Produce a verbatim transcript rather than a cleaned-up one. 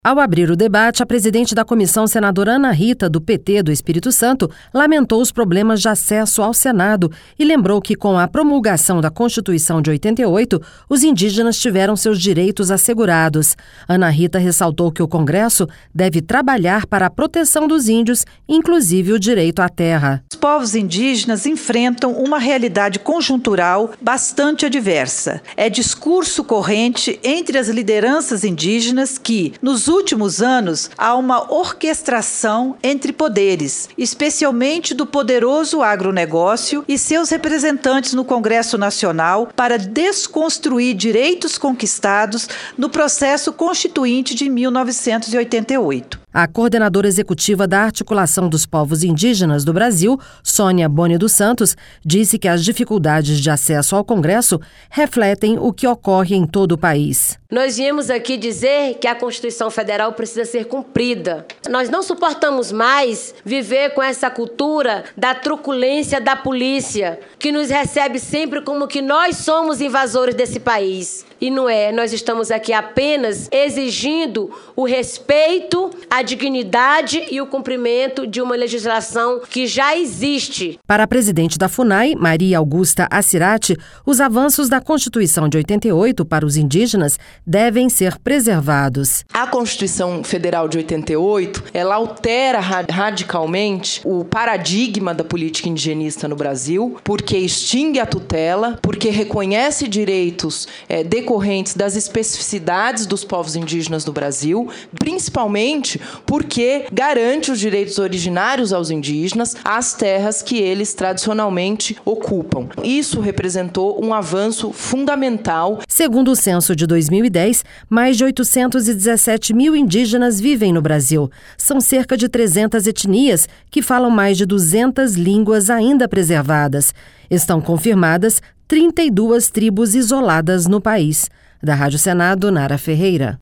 Ao abrir o debate, a presidente da comissão, senadora Ana Rita, do P T do Espírito Santo, lamentou os problemas de acesso ao Senado e lembrou que, com a promulgação da Constituição de oitenta e oito, os indígenas tiveram seus direitos assegurados. Ana Rita ressaltou que o Congresso deve trabalhar para a proteção dos índios, inclusive o direito à terra. Os povos indígenas enfrentam uma realidade conjuntural bastante adversa. É discurso corrente entre as lideranças indígenas que, nos últimos anos, há uma orquestração entre poderes, especialmente do poderoso agronegócio e seus representantes no Congresso Nacional, para desconstruir direitos conquistados no processo constituinte de mil novecentos e oitenta e oito. A coordenadora executiva da Articulação dos Povos Indígenas do Brasil, Sônia Boni dos Santos, disse que as dificuldades de acesso ao Congresso refletem o que ocorre em todo o país. Nós viemos aqui dizer que a Constituição Federal precisa ser cumprida. Nós não suportamos mais viver com essa cultura da truculência da polícia, que nos recebe sempre como que nós somos invasores desse país. E não é, nós estamos aqui apenas exigindo o respeito, a dignidade e o cumprimento de uma legislação que já existe. Para a presidente da FUNAI, Maria Augusta Assirati, os avanços da Constituição de oitenta e oito para os indígenas devem ser preservados. A Constituição Federal de oitenta e oito, ela altera radicalmente o paradigma da política indigenista no Brasil, porque extingue a tutela, porque reconhece direitos é, decorrentes das especificidades dos povos indígenas do Brasil, principalmente porque garante os direitos originários aos indígenas às terras que eles tradicionalmente ocupam. Isso representou um avanço fundamental. Segundo o censo de dois mil e dez, mais de oitocentos e dezessete mil indígenas vivem no Brasil. São cerca de trezentas etnias que falam mais de duzentas línguas ainda preservadas. Estão confirmadas trinta e duas tribos isoladas no país. Da Rádio Senado, Nara Ferreira.